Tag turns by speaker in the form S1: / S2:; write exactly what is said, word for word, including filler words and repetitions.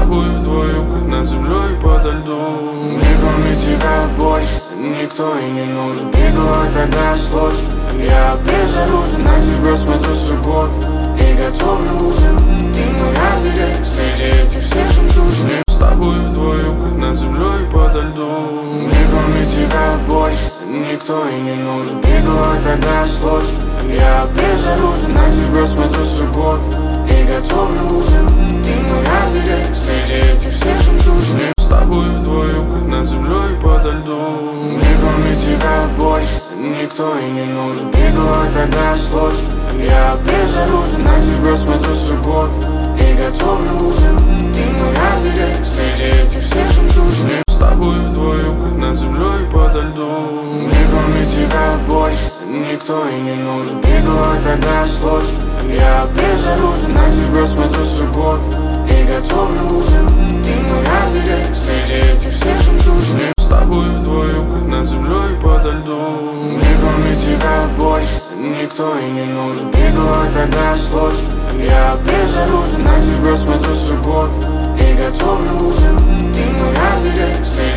S1: тобой вдвоем, как над землей подо льдом.
S2: Мне кроме тебя больше никто и не нужен. Бегу от огня сложно, я безоружен. На тебя смотрю с любовью и готовлю ужин. Ты моя берег среди этих всех жемчужин.
S1: С тобой вдвоем, как над землей подо льдом.
S2: Мне кроме тебя больше никто и не нужен. Бегу от огня сложно, я безоружен. На тебя смотрю с любовью и готовлю ужин. Ты моя берег среди этих всех жемчужин.
S1: С тобой вдвоем, как над землей подо льдом.
S2: Мне кроме тебя больше никто и не нужен. Бегу от огня сложно, я безоружен. На тебя смотрю с любовью и готовлю ужин. Ты моя берег среди этих всех жемчужин.
S1: С тобой вдвоем, как над землей подо льдом.
S2: Мне кроме тебя больше никто и не нужен. Бегу от огня сложно, я безоружен. На тебя смотрю с любовью и готовлю ужин. Ты моя берег среди этих всех жемчужин.
S1: С тобой вдвоем, как над землей подо льдом.
S2: Мне кроме тебя больше никто и не нужен. Бегу от огня сложно, я безоружен. На тебя смотрю с любовью и готовлю ужин. Ты моя берег среди